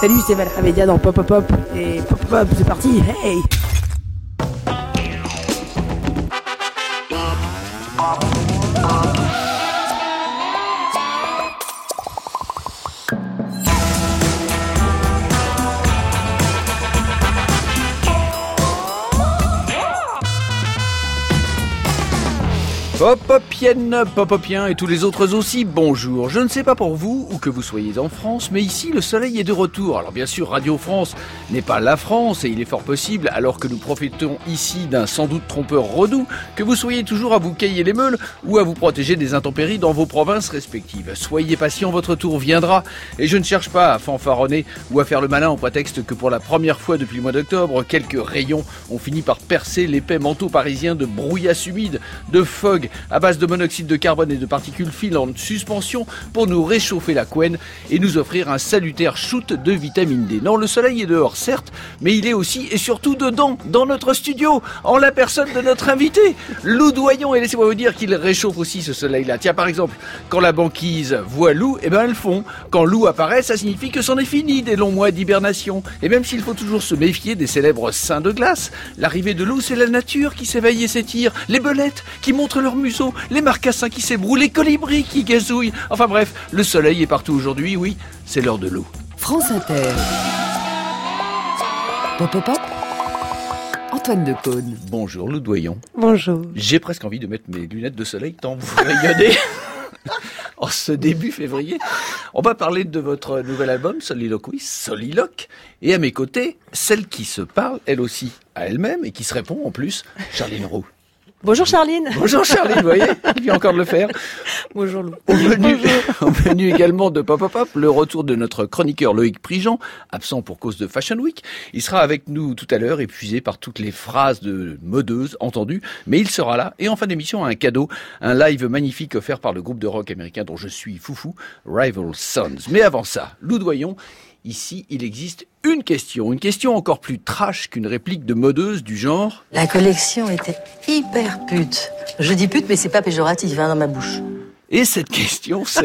Salut, c'est Valère Média dans Pop Pop Pop. Et Pop Pop Pop, c'est parti, hey! Pop-Popienne, Pop-Popien et tous les autres aussi, bonjour. Je ne sais pas pour vous, ou que vous soyez en France, mais ici, le soleil est de retour. Alors bien sûr, Radio France n'est pas la France, et il est fort possible, alors que nous profitons ici d'un sans doute trompeur redout, que vous soyez toujours à vous cailler les meules, ou à vous protéger des intempéries dans vos provinces respectives. Soyez patients, votre tour viendra, et je ne cherche pas à fanfaronner ou à faire le malin au prétexte que pour la première fois depuis le mois d'octobre, quelques rayons ont fini par percer l'épais manteau parisien de brouillasse humide, de fog, à base de monoxyde de carbone et de particules fines en suspension pour nous réchauffer la couenne et nous offrir un salutaire shoot de vitamine D. Non, le soleil est dehors, certes, mais il est aussi et surtout dedans, dans notre studio, en la personne de notre invité, Lou Doyon. Et laissez-moi vous dire qu'il réchauffe aussi ce soleil-là. Tiens, par exemple, quand la banquise voit Lou, eh ben elle fond. Quand Lou apparaît, ça signifie que c'en est fini des longs mois d'hibernation. Et même s'il faut toujours se méfier des célèbres seins de glace, l'arrivée de Lou, c'est la nature qui s'éveille et s'étire, les belettes qui montrent leur museau, les marcassins qui s'ébrouent, les colibris qui gazouillent. Enfin bref, le soleil est partout aujourd'hui, oui, c'est l'heure de Lou. France Inter. Pop Pop Pop. Antoine Decaune. Bonjour Lou Doyon. Bonjour. J'ai presque envie de mettre mes lunettes de soleil tant vous rayonnez. En ce début février, on va parler de votre nouvel album, Soliloquy, Soliloque. Et à mes côtés, celle qui se parle, elle aussi, à elle-même, et qui se répond en plus, Charline Roux. Bonjour Charline. Bonjour Charline, vous voyez, il vient encore de le faire. Bonjour Lou. Au menu également de Pop Pop Pop, le retour de notre chroniqueur Loïc Prigent, absent pour cause de Fashion Week. Il sera avec nous tout à l'heure, épuisé par toutes les phrases de modeuses entendues, mais il sera là. Et en fin d'émission, un cadeau, un live magnifique offert par le groupe de rock américain dont je suis foufou, Rival Sons. Mais avant ça, Lou Doyon, ici, il existe une question encore plus trash qu'une réplique de modeuse du genre « La collection était hyper pute. Je dis pute, mais c'est pas péjoratif, dans ma bouche. » Et cette question, c'est...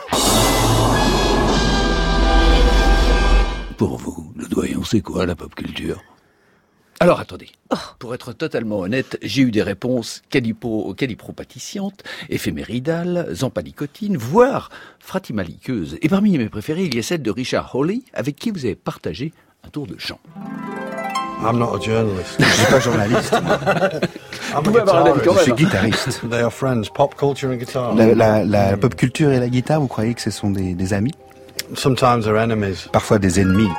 Pour vous, le Doyon, c'est quoi la pop culture ? Alors attendez, pour être totalement honnête, j'ai eu des réponses calipropathissantes, éphéméridales, zampalicotines, voire fratimaliqueuses. Et parmi mes préférées, il y a celle de Richard Hawley, avec qui vous avez partagé un tour de chant. I'm not a journalist. Je suis pas journaliste. I'm a guitarist. Je suis guitariste. They are friends. Pop culture and guitar. La pop culture et la guitare, vous croyez que ce sont des amis ? Sometimes they're enemies. Parfois des ennemis.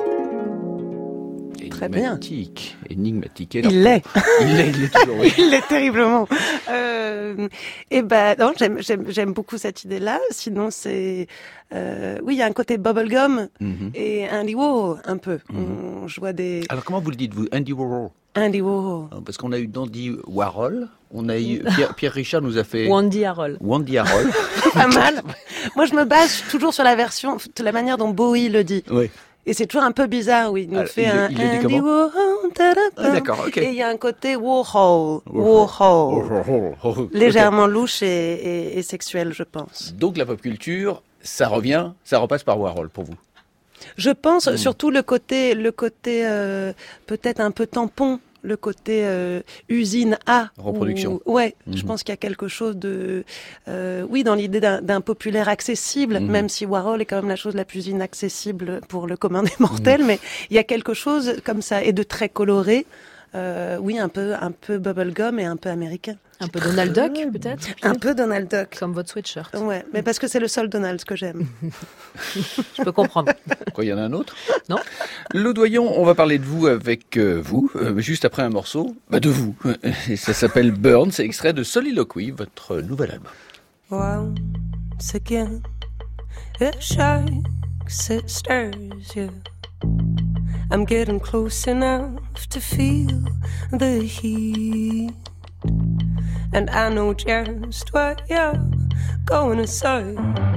Très bien. Énigmatique. Il l'est. Il l'est toujours, oui. Il l'est terriblement. Et ben non, j'aime beaucoup cette idée-là. Sinon, c'est oui, il y a un côté bubblegum et Andy Warhol un peu. Je vois des. Alors comment vous le dites vous, Andy Warhol? Andy Warhol. Parce qu'on a eu Dandy Warhol, on a eu Pierre Richard nous a fait Wandy Harold. Wandy Harold. Pas mal. Moi, je me base toujours sur la version, de la manière dont Bowie le dit. Oui. Et c'est toujours un peu bizarre, oui. Il nous fait un Andy Warhol. D'accord, ok. Et il y a un côté Warhol. Légèrement louche et sexuel, je pense. Donc la pop culture, ça repasse par Warhol pour vous. Je pense surtout le côté peut-être un peu tampon, le côté usine à reproduction. Je pense qu'il y a quelque chose de dans l'idée d'un populaire accessible, même si Warhol est quand même la chose la plus inaccessible pour le commun des mortels, mais il y a quelque chose comme ça et de très coloré. Un peu bubblegum et un peu américain. Un peu Donald Duck, peut-être. Un peu Donald Duck. Comme votre sweatshirt. Ouais, mais parce que c'est le seul Donald que j'aime. Je peux comprendre. Quoi, il y en a un autre ? Non. Lou Doyon, on va parler de vous avec vous, juste après un morceau de vous. Et ça s'appelle Burn, c'est extrait de Soliloquy, votre nouvel album. Once again, it shakes, it stirs you. I'm getting close enough to feel the heat. And I know just what you're going to say.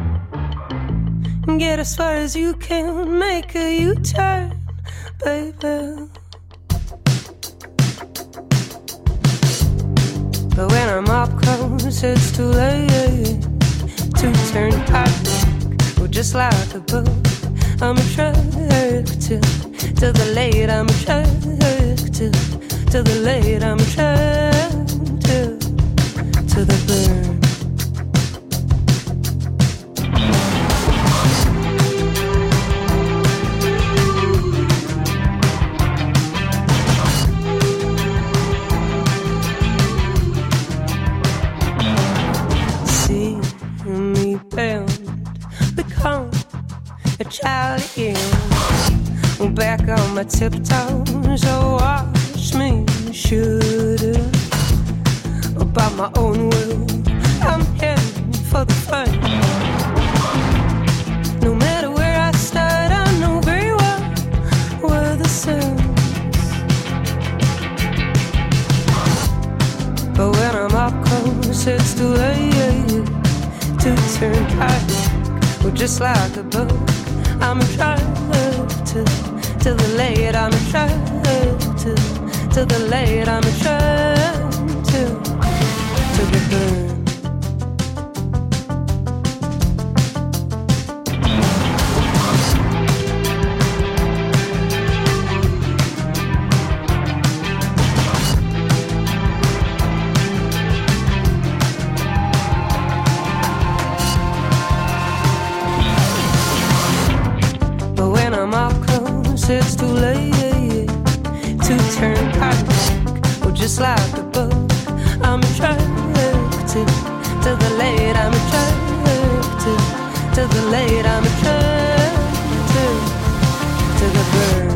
Get as far as you can, make a U-turn, baby. But when I'm up close, it's too late to turn back. Well, just like a boat, I'm attracted. to the late. I'm attracted to the late. I'm attracted to the burn. See me bound, become a child again. Back on my tiptoes, oh, watch me shoot by my own will. I'm heading for the fun. No matter where I start, I know very well where the sun. But when I'm up close, it's too late to turn back. Well, just like a bug, I'm attracted to the late. I'm attracted to the late. I'm attracted to the burn. It's too late to turn back. Well, just like a bug, I'm attracted to the late. I'm attracted to the late. I'm attracted to the burn.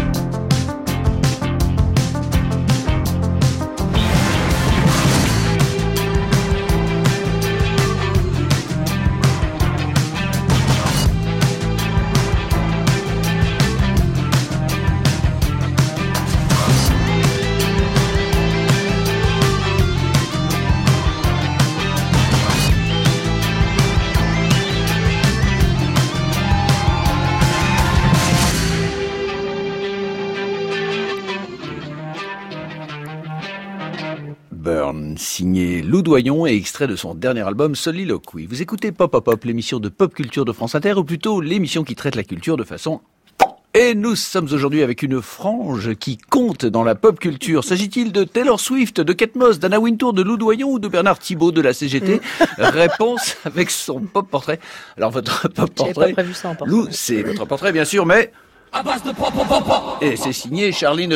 Burn, signé Lou Doyon et extrait de son dernier album Soliloquy. Vous écoutez Pop Pop Pop, l'émission de pop culture de France Inter, ou plutôt l'émission qui traite la culture de façon... Et nous sommes aujourd'hui avec une frange qui compte dans la pop culture. S'agit-il de Taylor Swift, de Kate Moss, d'Anna Wintour, de Lou Doyon ou de Bernard Thibault de la CGT? Réponse avec son pop portrait. Alors votre pop portrait, j'avais pas prévu ça en portrait. Lou, c'est votre portrait bien sûr, mais... Et c'est signé Charline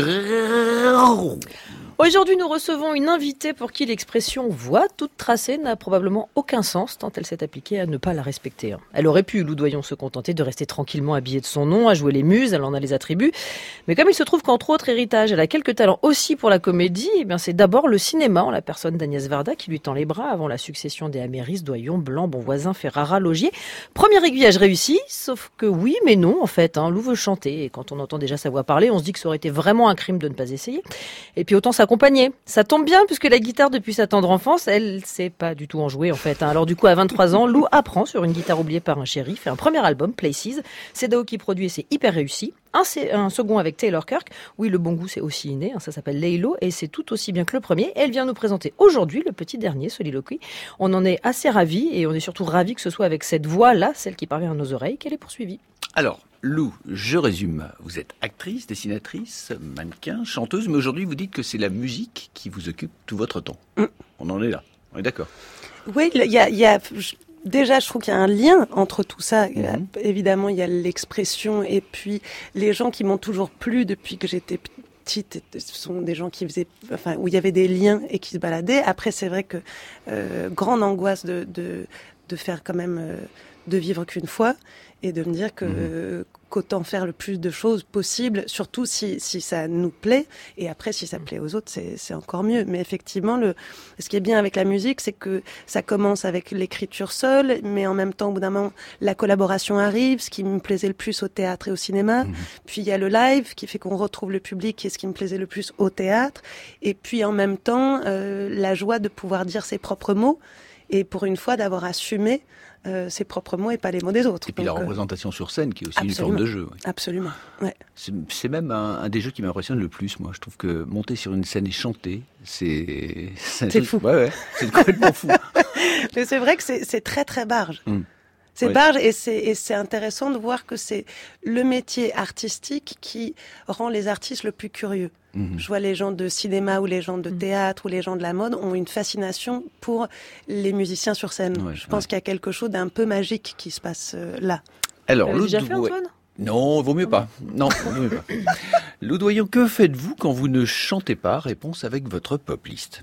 Roux. Aujourd'hui, nous recevons une invitée pour qui l'expression « voix toute tracée » n'a probablement aucun sens tant elle s'est appliquée à ne pas la respecter. Elle aurait pu, Lou Doyon, se contenter de rester tranquillement habillée de son nom, à jouer les muses, elle en a les attributs. Mais comme il se trouve qu'entre autres héritages, elle a quelques talents aussi pour la comédie, eh bien c'est d'abord le cinéma, en la personne d'Agnès Varda, qui lui tend les bras avant la succession des Améris, Doyon, Blanc, Bonvoisin, Ferrara, Laugier. Premier aiguillage réussi, sauf que oui, mais non, en fait. Lou veut chanter, et quand on entend déjà sa voix parler, on se dit que ça aurait été vraiment un crime de ne pas essayer. Et puis autant s'accompagner. Ça tombe bien puisque la guitare depuis sa tendre enfance, elle sait pas du tout en jouer en fait. Alors du coup à 23 ans, Lou apprend sur une guitare oubliée par un chéri, fait un premier album, Places. C'est Dao qui produit et c'est hyper réussi. Un second avec Taylor Kirk. Oui, le bon goût c'est aussi inné, ça s'appelle Laylo et c'est tout aussi bien que le premier. Elle vient nous présenter aujourd'hui le petit dernier, Soliloquy. On en est assez ravis et on est surtout ravis que ce soit avec cette voix-là, celle qui parvient à nos oreilles, qu'elle est poursuivie. Alors, Lou, je résume. Vous êtes actrice, dessinatrice, mannequin, chanteuse, mais aujourd'hui vous dites que c'est la musique qui vous occupe tout votre temps. On en est là, on est d'accord. Oui, il y a déjà, je trouve qu'il y a un lien entre tout ça. Évidemment, il y a l'expression et puis les gens qui m'ont toujours plu depuis que j'étais petite. Ce sont des gens qui faisaient, où il y avait des liens et qui se baladaient. Après, c'est vrai que grande angoisse de faire quand même, de vivre qu'une fois. Et de me dire que qu'autant faire le plus de choses possible, surtout si ça nous plaît. Et après, si ça plaît aux autres, c'est encore mieux. Mais effectivement, ce qui est bien avec la musique, c'est que ça commence avec l'écriture seule, mais en même temps, au bout d'un moment, la collaboration arrive, ce qui me plaisait le plus au théâtre et au cinéma. Puis il y a le live qui fait qu'on retrouve le public, qui est ce qui me plaisait le plus au théâtre. Et puis en même temps, la joie de pouvoir dire ses propres mots. Et pour une fois, d'avoir assumé ses propres mots et pas les mots des autres. Et puis la représentation sur scène qui est aussi une forme de jeu. Oui. Absolument, ouais. C'est même un des jeux qui m'impressionne le plus, moi. Je trouve que monter sur une scène et chanter, c'est fou. Ouais, c'est complètement fou. Mais c'est vrai que c'est très très barge. C'est Ouais. barge et c'est intéressant de voir que c'est le métier artistique qui rend les artistes le plus curieux. Je vois les gens de cinéma ou les gens de théâtre ou les gens de la mode ont une fascination pour les musiciens sur scène. Ouais, Je pense qu'il y a quelque chose d'un peu magique qui se passe là. Alors, Vous l'avez déjà fait, Loudoyen- Antoine ? Non, vaut mieux pas. Non, vaut mieux pas. Loudoyen, que faites-vous quand vous ne chantez pas? Réponse avec votre pop list.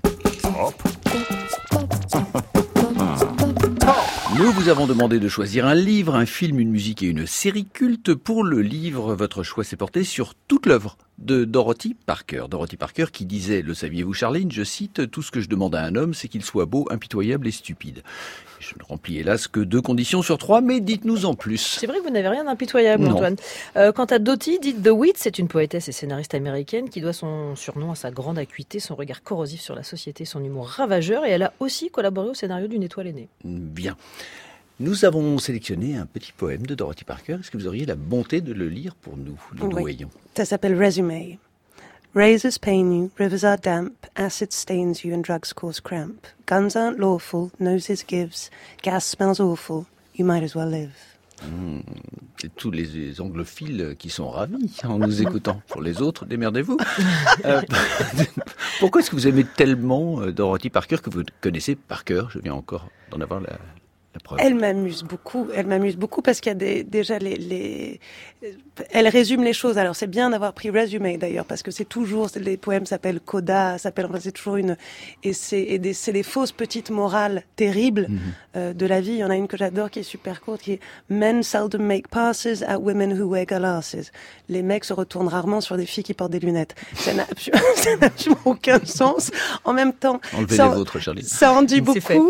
Nous vous avons demandé de choisir un livre, un film, une musique et une série culte. Pour le livre, votre choix s'est porté sur toute l'œuvre de Dorothy Parker. Dorothy Parker qui disait, le saviez-vous Charline, je cite, « Tout ce que je demande à un homme, c'est qu'il soit beau, impitoyable et stupide ». Je ne remplis hélas que 2 conditions sur 3, mais dites-nous en plus. C'est vrai que vous n'avez rien d'impitoyable, Non. Antoine. Quant à Dottie, dite The Wit, c'est une poétesse et scénariste américaine qui doit son surnom à sa grande acuité, son regard corrosif sur la société, son humour ravageur, et elle a aussi collaboré au scénario d'Une étoile aînée. Bien. Nous avons sélectionné un petit poème de Dorothy Parker. Est-ce que vous auriez la bonté de le lire pour nous, Loudoyen? Ça s'appelle Resume. Razors pain you, rivers are damp, acid stains you and drugs cause cramp. Guns aren't lawful, noses gives, gas smells awful, you might as well live. C'est tous les anglophiles qui sont ravis en nous écoutant. Pour les autres, démerdez-vous. Pourquoi est-ce que vous aimez tellement Dorothy Parker que vous connaissez par cœur? Je viens encore d'en avoir la preuve. Elle m'amuse beaucoup parce qu'il y a déjà elle résume les choses. Alors c'est bien d'avoir pris Resume d'ailleurs parce que les poèmes s'appellent Coda, c'est toujours c'est des fausses petites morales terribles de la vie. Il y en a une que j'adore qui est super courte qui est Men seldom make passes at women who wear glasses. Les mecs se retournent rarement sur des filles qui portent des lunettes. Ça n'a absolument aucun sens. En même temps, Enlevez les vôtres, Charlie. ça en dit C'est fait. beaucoup.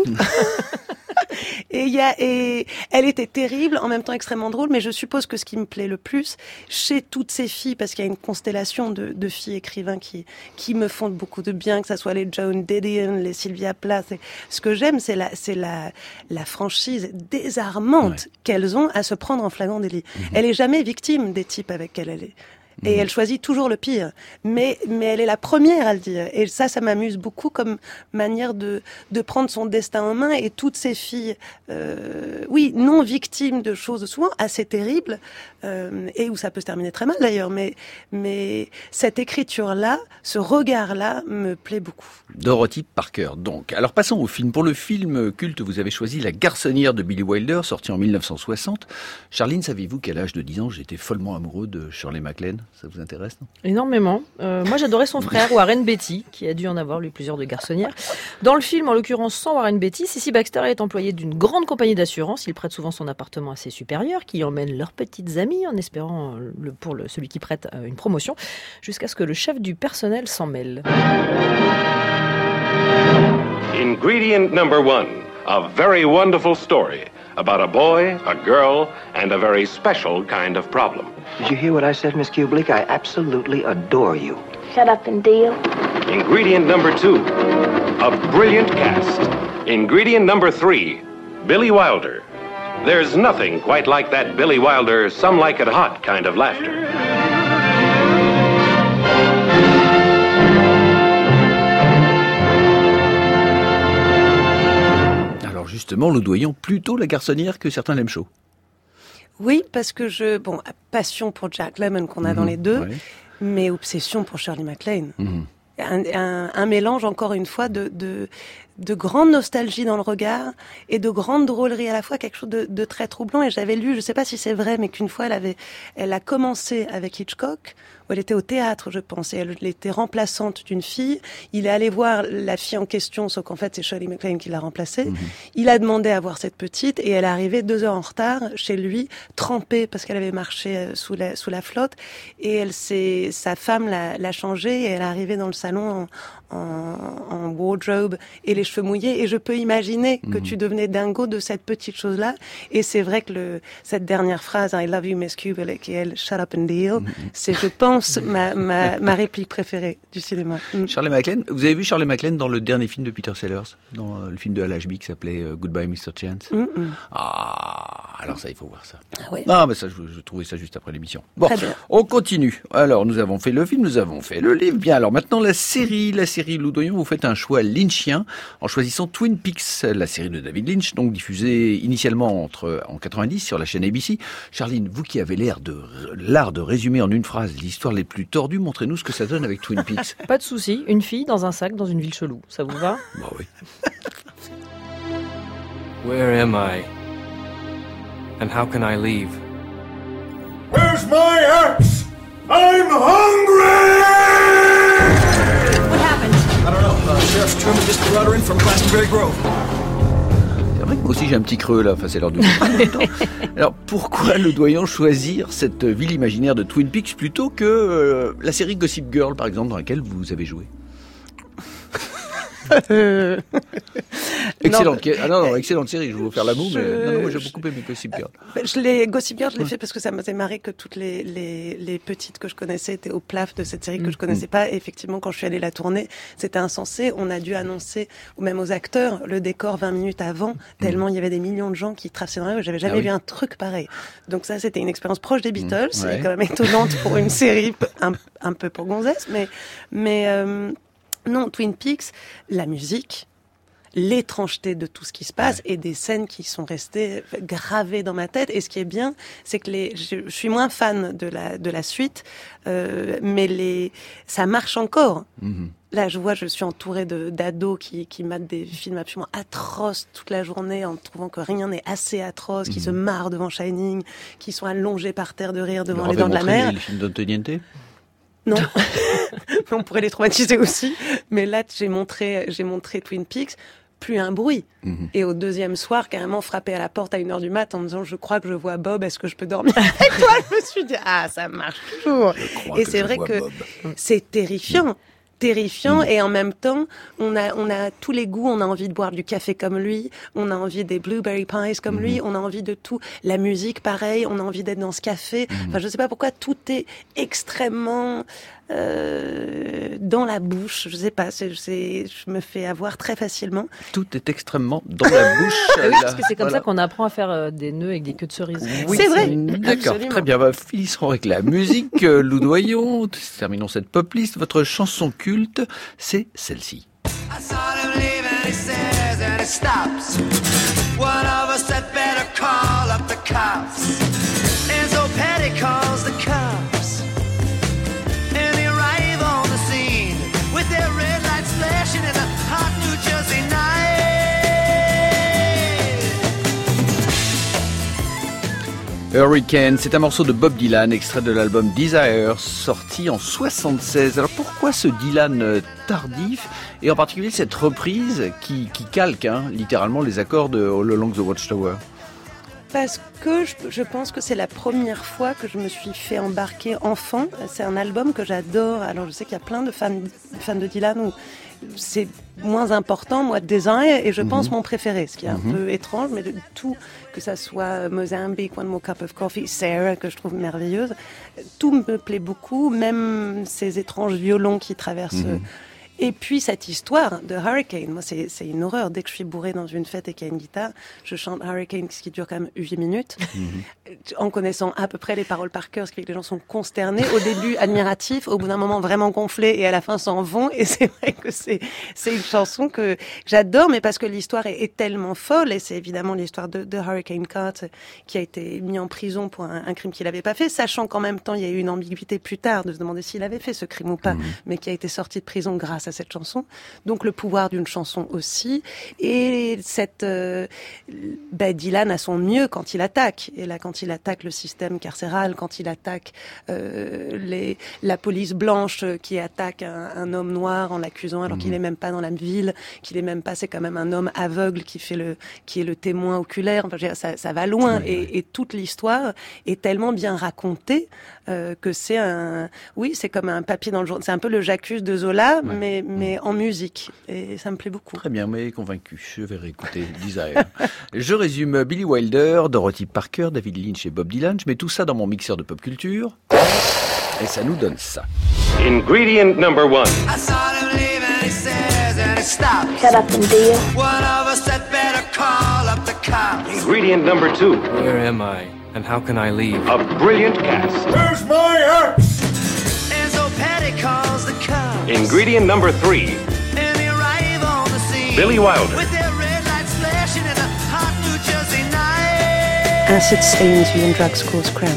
Et elle était terrible, en même temps extrêmement drôle, mais je suppose que ce qui me plaît le plus chez toutes ces filles, parce qu'il y a une constellation de filles écrivains qui me font beaucoup de bien, que ça soit les Joan Didion, les Sylvia Plath. Ce que j'aime, c'est la franchise désarmante qu'elles ont à se prendre en flagrant délit. Elle est jamais victime des types avec qui elle est. Et elle choisit toujours le pire. Mais elle est la première à le dire. Et ça m'amuse beaucoup comme manière de prendre son destin en main. Et toutes ces filles, non victimes de choses souvent assez terribles, et où ça peut se terminer très mal d'ailleurs. Mais cette écriture-là, ce regard-là me plaît beaucoup. Dorothy Parker, donc. Alors passons au film. Pour le film culte, vous avez choisi La garçonnière de Billy Wilder, sorti en 1960. Charline, saviez-vous qu'à l'âge de 10 ans, j'étais follement amoureux de Shirley MacLaine? Ça vous intéresse, non? Énormément. Moi, j'adorais son frère, Warren Beatty, qui a dû en avoir, lui, plusieurs de garçonnières. Dans le film, en l'occurrence, sans Warren Beatty, Cissy Baxter est employée d'une grande compagnie d'assurance. Il prête souvent son appartement à ses supérieurs, qui emmènent leurs petites amies, en espérant, celui qui prête, une promotion, jusqu'à ce que le chef du personnel s'en mêle. Ingredient number 1, a very wonderful story about a boy, a girl, and a very special kind of problem. Did you hear what I said, Miss Kubelik? I absolutely adore you. Shut up and deal. Ingredient number 2, a brilliant cast. Ingredient number 3, Billy Wilder. There's nothing quite like that Billy Wilder, some like it hot kind of laughter. Justement, Loudoyen, plutôt La garçonnière que certains l'aiment chaud. Oui, parce que passion pour Jack Lemmon qu'on a dans les deux, mais obsession pour Shirley MacLaine. Un mélange, encore une fois, de grande nostalgie dans le regard et de grande drôlerie à la fois, quelque chose de très troublant. Et j'avais lu, je ne sais pas si c'est vrai, mais qu'une fois elle a commencé avec Hitchcock, où elle était au théâtre, je pense, et elle était remplaçante d'une fille. Il est allé voir la fille en question, sauf qu'en fait c'est Shirley MacLaine qui l'a remplacée. Il a demandé à voir cette petite et elle est arrivée 2 heures en retard chez lui, trempée parce qu'elle avait marché sous la flotte. Et sa femme l'a changée et elle est arrivée dans le salon en wardrobe et les cheveux mouillés. Et je peux imaginer que tu devenais dingo de cette petite chose-là. Et c'est vrai que cette dernière phrase, I love you, Miss Kubelik, et elle, shut up and deal, c'est, je pense, ma réplique préférée du cinéma. Shirley MacLaine, vous avez vu Shirley MacLaine dans le dernier film de Peter Sellers, dans le film de Al Ashby qui s'appelait Goodbye Mr. Chance? Ah, alors ça, il faut voir ça. Ah ouais. Ah, mais ça, je trouvais ça juste après l'émission. Bon, on continue. Alors, nous avons fait le film, nous avons fait le livre. Bien, alors maintenant, la série Loudoyen, vous faites un choix lynchien en choisissant Twin Peaks, la série de David Lynch, donc diffusée initialement en 90 sur la chaîne ABC. Charline, vous qui avez l'art de résumer en une phrase l'histoire les plus tordues, montrez-nous ce que ça donne avec Twin Peaks. Pas de souci, une fille dans un sac dans une ville chelou, ça vous va? Bah oui. Where am I? And how can I leave? Where's my axe? I'm hungry! What happened? I don't know. Sheriff Truman just brought her in from Glastonbury Grove. C'est vrai que moi aussi j'ai un petit creux là, enfin c'est l'heure du Alors pourquoi le doyen choisir cette ville imaginaire de Twin Peaks plutôt que la série Gossip Girl par exemple dans laquelle vous avez joué? Excellente, excellente série, je vais vous faire la moue, mais moi j'ai beaucoup aimé Gossip Girl. Gossip Girl, je l'ai fait parce que ça m'a fait marrer que toutes les petites que je connaissais étaient au plaf de cette série que je connaissais pas. Et effectivement, quand je suis allée la tourner, c'était insensé. On a dû annoncer, ou même aux acteurs, le décor 20 minutes avant, tellement il y avait des millions de gens qui traversaient dans la rue. J'avais jamais vu un truc pareil. Donc ça, c'était une expérience proche des Beatles. C'est quand même étonnante pour une série un peu pour gonzesse, mais non, Twin Peaks, la musique, l'étrangeté de tout ce qui se passe et des scènes qui sont restées gravées dans ma tête. Et ce qui est bien, c'est que je suis moins fan de la suite, mais ça marche encore. Là, je suis entourée d'ados qui matent des films absolument atroces toute la journée en trouvant que rien n'est assez atroce, qui se marrent devant Shining, qui sont allongés par terre de rire devant Les Dents de la Mer. Le film d'Antoniente ? Non, on pourrait les traumatiser aussi. Mais là, j'ai montré Twin Peaks, plus un bruit. Et au deuxième soir, carrément frappé à la porte à 1h du mat en me disant, je crois que je vois Bob, est-ce que je peux dormir avec toi? Je me suis dit, ça marche toujours. Et c'est vrai que c'est terrifiant. Et en même temps, on a tous les goûts, on a envie de boire du café comme lui, on a envie des blueberry pies comme lui, on a envie de tout. La musique, pareil, on a envie d'être dans ce café. Enfin, je sais pas pourquoi, tout est extrêmement dans la bouche. Je sais pas, je me fais avoir très facilement. Tout est extrêmement dans la bouche. Oui, parce que c'est comme ça qu'on apprend à faire des nœuds avec des queues de cerises. Oui, c'est vrai. D'accord, très bien. Finissons avec la musique. Loudoyon, terminons cette pop list. Votre chanson culte, c'est celle-ci. Hurricane, c'est un morceau de Bob Dylan, extrait de l'album Desire, sorti en 76. Alors pourquoi ce Dylan tardif, et en particulier cette reprise qui calque littéralement les accords de All Along the Watchtower? Parce que je pense que c'est la première fois que je me suis fait embarquer enfant. C'est un album que j'adore. Alors je sais qu'il y a plein de fans de Dylan où c'est moins important, moi, Desire, et je pense mon préféré, ce qui est un peu étrange, mais de tout, que ça soit Mozambique, One More Cup of Coffee, Sarah, que je trouve merveilleuse, tout me plaît beaucoup, même ces étranges violons qui traversent... Et puis cette histoire de Hurricane, moi c'est une horreur. Dès que je suis bourrée dans une fête et qu'il y a une guitare, je chante Hurricane, ce qui dure quand même 8 minutes, en connaissant à peu près les paroles par cœur, ce qui fait que les gens sont consternés. Au début admiratifs, au bout d'un moment vraiment gonflés, et à la fin s'en vont. Et c'est vrai que c'est une chanson que j'adore, mais parce que l'histoire est tellement folle, et c'est évidemment l'histoire de Hurricane Carter, qui a été mis en prison pour un crime qu'il n'avait pas fait, sachant qu'en même temps il y a eu une ambiguïté plus tard de se demander s'il avait fait ce crime ou pas, mais qui a été sorti de prison grâce à cette chanson. Donc le pouvoir d'une chanson aussi, et Dylan a son mieux quand il attaque, et là quand il attaque le système carcéral, quand il attaque la police blanche qui attaque un homme noir en l'accusant alors qu'il est même pas dans la ville, qu'il est même pas, c'est quand même un homme aveugle qui est le témoin oculaire. Enfin, ça va loin, et toute l'histoire est tellement bien racontée que c'est comme un papier dans le journal. C'est un peu le J'accuse de Zola, mais en musique, et ça me plaît beaucoup. Très bien, mais convaincu, je vais réécouter Desire. Je résume: Billy Wilder, Dorothy Parker, David Lynch et Bob Dylan. Je mets tout ça dans mon mixeur de pop culture, et ça nous donne ça. Ingredient number 1. Shut up and deal. Ingredient number 2. Where am I? And how can I leave? A brilliant cast. Where's my axe? Ingredient number 3. Billy Wilder. Acid stains you and drugs cause cramp.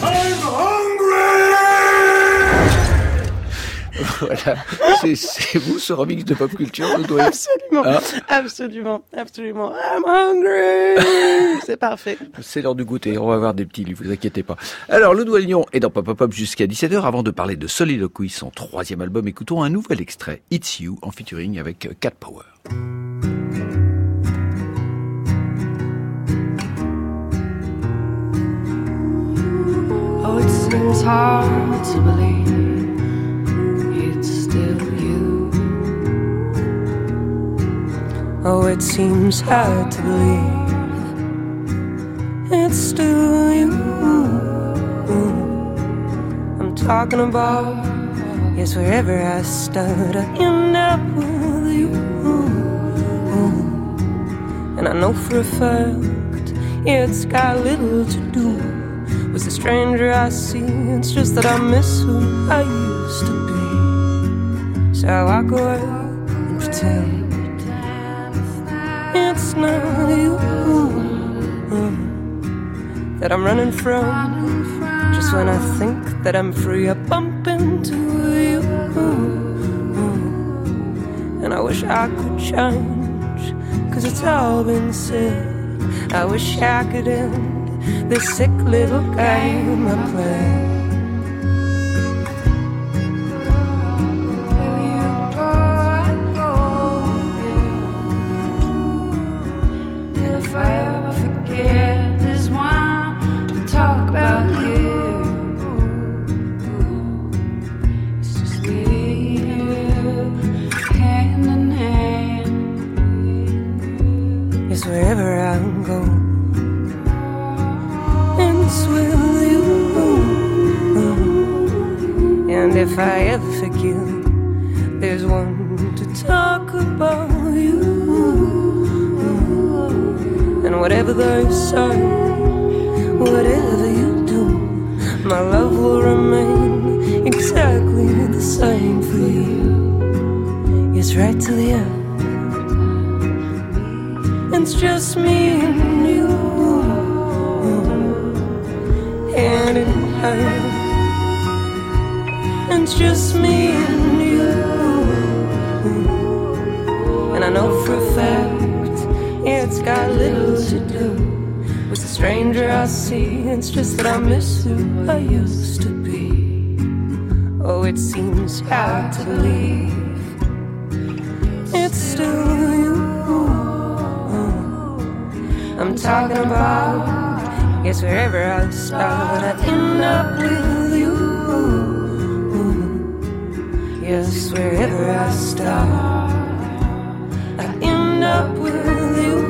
Voilà, c'est vous ce remix de pop culture, nous doyons. Absolument, absolument. I'm hungry. C'est parfait. C'est l'heure du goûter, on va avoir des petits livres, vous inquiétez pas. Alors, le Doyen est dans Pop Pop Pop jusqu'à 17h. Avant de parler de Soliloquy, son 3e album, écoutons un nouvel extrait, It's You, en featuring avec Cat Power. Oh, it seems hard to believe it's still you. Oh, it seems hard to believe it's still you. I'm talking about, yes, wherever I start, I end up with you. And I know for a fact, it's got little to do with the stranger I see. It's just that I miss who I used to be. So I go out and pretend it's not you that I'm running from. Just when I think that I'm free, I bump into you. And I wish I could change, 'cause it's all been said. I wish I could end this sick little game I play. If I ever forget, there's one to talk about you. It's just me and you, hand in hand. Yes, wherever I go, it's with you. And if I ever forget, there's one to talk about you. And whatever they say, whatever you do, my love will remain exactly the same for you. Yes, right to the end. It's just me and you, hand in hand. It's just me and you. And I know for a fact it's got little to do with the stranger I see. It's just that I miss who I used to be. Oh, it seems hard to believe it's still you I'm talking about. Yes, wherever I start, I end up with you. Yes, wherever I start, I end up with you.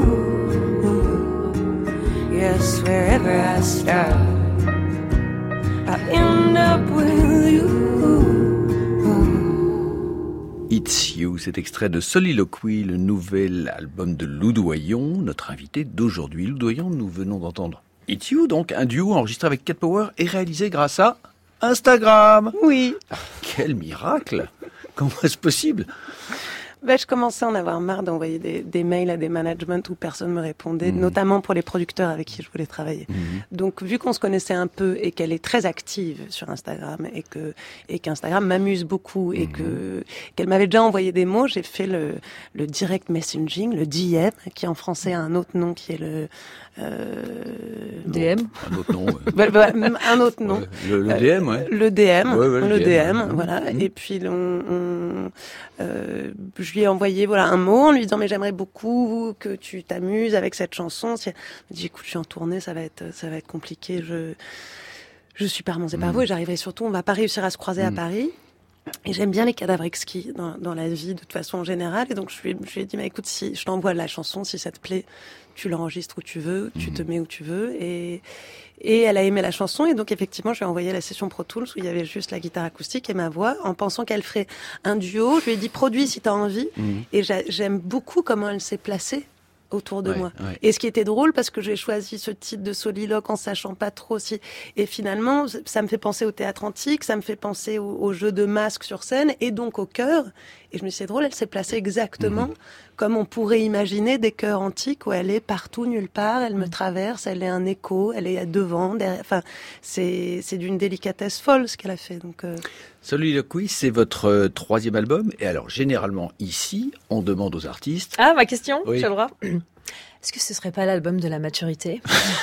Yes, wherever I start, I end up with you. It's You, cet extrait de Soliloquy, le nouvel album de Lou Doyen, notre invité d'aujourd'hui. Lou Doyen, nous venons d'entendre It's You, donc un duo enregistré avec Cat Power et réalisé grâce à Instagram. Oui. Quel miracle! Comment est-ce possible? Je commençais à en avoir marre d'envoyer des mails à des managements où personne me répondait, notamment pour les producteurs avec qui je voulais travailler. Donc, vu qu'on se connaissait un peu et qu'elle est très active sur Instagram et qu'Instagram m'amuse beaucoup et qu'elle m'avait déjà envoyé des mots, j'ai fait le direct messaging, le DM, qui en français a un autre nom qui est le DM. Un autre nom. Un autre nom. Ouais, le DM, ouais. Le DM, le DM, voilà. Et puis je lui ai envoyé un mot en lui disant mais j'aimerais beaucoup que tu t'amuses avec cette chanson. Elle m'a dit écoute, je suis en tournée, ça va être compliqué. Je suis pas remontée par vous et j'arriverai surtout, on va pas réussir à se croiser à Paris. Et j'aime bien les cadavres exquis dans la vie de toute façon en général. Et donc je lui ai dit mais écoute, si je t'envoie la chanson, si ça te plaît, tu l'enregistres où tu veux, tu te mets où tu veux. Et elle a aimé la chanson et donc effectivement je lui ai envoyé la session Pro Tools où il y avait juste la guitare acoustique et ma voix en pensant qu'elle ferait un duo. Je lui ai dit produis si t'as envie. Et j'aime beaucoup comment elle s'est placée autour de moi. Ouais. Et ce qui était drôle, parce que j'ai choisi ce titre de soliloque en sachant pas trop si... Et finalement, ça me fait penser au théâtre antique, ça me fait penser au jeu de masques sur scène, et donc au chœur. Et je me suis dit, c'est drôle, elle s'est placée exactement comme on pourrait imaginer des chœurs antiques où elle est partout, nulle part, elle me traverse, elle est un écho, elle est devant, derrière. Enfin, c'est d'une délicatesse folle ce qu'elle a fait. Donc, Soliloquy, c'est votre troisième album. Et alors, généralement, ici, on demande aux artistes... Ah, ma question, oui. j'ai le droit. Est-ce que ce serait pas l'album de la maturité?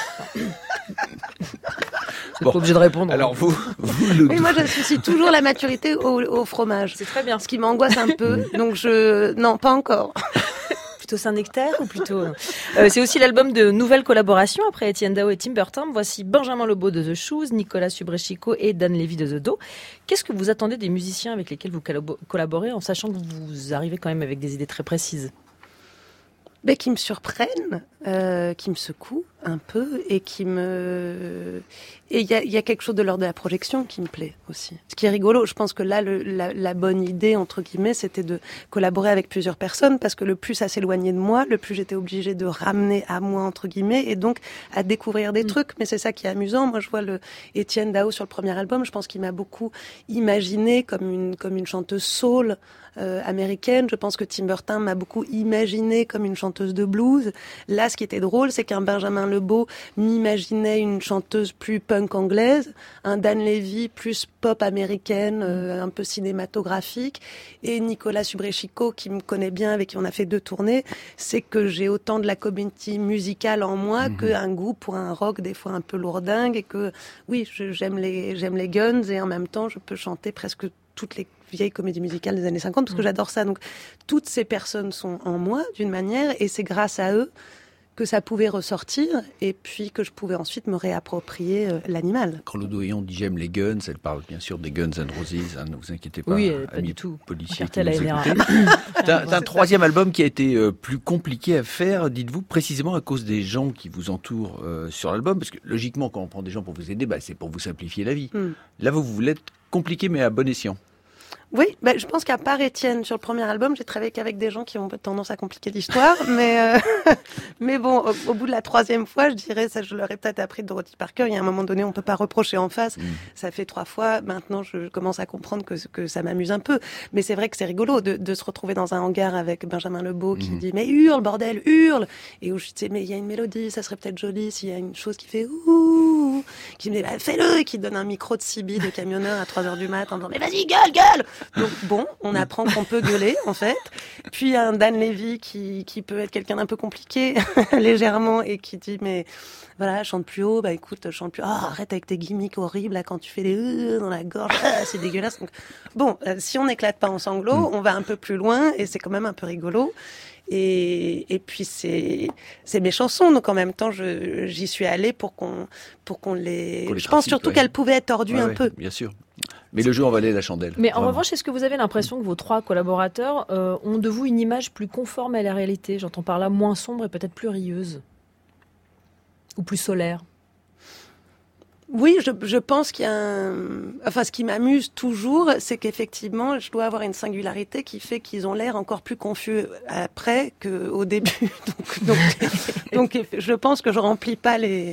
Bon, pas obligé de répondre. Alors vous oui, moi j'associe toujours la maturité au fromage. C'est très bien. Ce qui m'angoisse un peu. Donc non, pas encore. Plutôt Saint-Nectaire ou plutôt c'est aussi l'album de nouvelles collaborations après Etienne Dao et Tim Burton. Voici Benjamin Lebeau de The Shoes, Nicolas Subrechico et Dan Levy de The Do. Qu'est-ce que vous attendez des musiciens avec lesquels vous collaborez en sachant que vous arrivez quand même avec des idées très précises? Qui me surprennent, qui me secouent un peu et qui me... Et il y a quelque chose de l'ordre de la projection qui me plaît aussi. Ce qui est rigolo, je pense que là, la bonne idée, entre guillemets, c'était de collaborer avec plusieurs personnes parce que le plus ça s'éloignait de moi, le plus j'étais obligée de ramener à moi, entre guillemets, et donc à découvrir des trucs. Mais c'est ça qui est amusant. Moi, je vois le Etienne Dao sur le premier album, je pense qu'il m'a beaucoup imaginé comme une chanteuse soul américaine. Je pense que Tim Burton m'a beaucoup imaginé comme une chanteuse de blues. Là, ce qui était drôle, c'est qu'un Benjamin Lebeau m'imaginait une chanteuse plus punk anglaise, un Dan Levy plus pop américaine, un peu cinématographique, et Nicolas Subrechico, qui me connaît bien, avec qui on a fait 2 tournées, c'est que j'ai autant de la comédie musicale en moi qu'un goût pour un rock des fois un peu lourdingue, et que oui, j'aime les Guns, et en même temps, je peux chanter presque toutes les vieilles comédies musicales des années 50 parce que j'adore ça. Donc toutes ces personnes sont en moi d'une manière, et c'est grâce à eux que ça pouvait ressortir, et puis que je pouvais ensuite me réapproprier l'animal. Quand Ludoyon dit j'aime les Guns, elle parle bien sûr des Guns N' Roses, ne vous inquiétez pas. Oui, pas du tout. Policiers qui nous écoutez. T'as un troisième album qui a été plus compliqué à faire, dites-vous, précisément à cause des gens qui vous entourent sur l'album, parce que logiquement, quand on prend des gens pour vous aider, c'est pour vous simplifier la vie. Là, vous voulez être compliqué, mais à bon escient. Oui, je pense qu'à part Étienne, sur le premier album, j'ai travaillé qu'avec des gens qui ont tendance à compliquer l'histoire, mais bon, au bout de la 3e fois, je dirais, ça je leur ai peut-être appris de Dorothy Parker, il y a un moment donné, on peut pas reprocher en face, ça fait 3 fois, maintenant je commence à comprendre que ça m'amuse un peu, mais c'est vrai que c'est rigolo de se retrouver dans un hangar avec Benjamin Lebeau qui dit, mais hurle, bordel, hurle, et où je dis, mais il y a une mélodie, ça serait peut-être joli s'il y a une chose qui fait ouh, qui me dit, fais-le, et qui donne un micro de CB de camionneur à 3h du mat en disant, mais vas-y, gueule! Donc bon, on apprend qu'on peut gueuler en fait. Puis un Dan Levy qui peut être quelqu'un d'un peu compliqué légèrement et qui dit mais voilà, chante plus haut, écoute, chante plus. Arrête avec tes gimmicks horribles là quand tu fais des dans la gorge, c'est dégueulasse. Donc bon, si on n'éclate pas en sanglots, on va un peu plus loin et c'est quand même un peu rigolo. Et puis c'est mes chansons, donc en même temps j'y suis allée pour qu'on les je pense surtout qu'elles pouvaient être tordues un peu. Bien sûr. Mais le jeu en valait la chandelle. Mais en revanche, est-ce que vous avez l'impression que vos 3 collaborateurs ont de vous une image plus conforme à la réalité? J'entends par là moins sombre et peut-être plus rieuse ou plus solaire. Oui, je pense qu'il y a enfin, ce qui m'amuse toujours, c'est qu'effectivement, je dois avoir une singularité qui fait qu'ils ont l'air encore plus confus après qu'au début. Donc, je pense que je remplis pas les...